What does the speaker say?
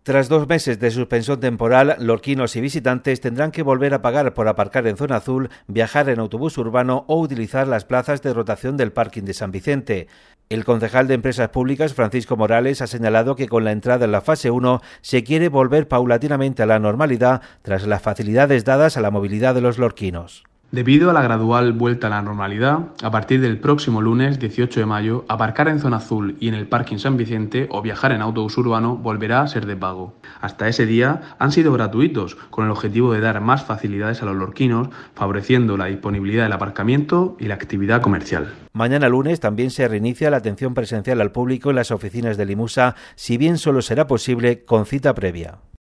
Tras 2 meses de suspensión temporal, lorquinos y visitantes tendrán que volver a pagar por aparcar en zona azul, viajar en autobús urbano o utilizar las plazas de rotación del parking de San Vicente. El concejal de Empresas Públicas, Francisco Morales, ha señalado que con la entrada en la fase 1 se quiere volver paulatinamente a la normalidad tras las facilidades dadas a la movilidad de los lorquinos. Debido a la gradual vuelta a la normalidad, a partir del próximo lunes 18 de mayo, aparcar en zona azul y en el parking San Vicente o viajar en autobús urbano volverá a ser de pago. Hasta ese día han sido gratuitos, con el objetivo de dar más facilidades a los lorquinos, favoreciendo la disponibilidad del aparcamiento y la actividad comercial. Mañana lunes también se reinicia la atención presencial al público en las oficinas de Limusa, si bien solo será posible con cita previa.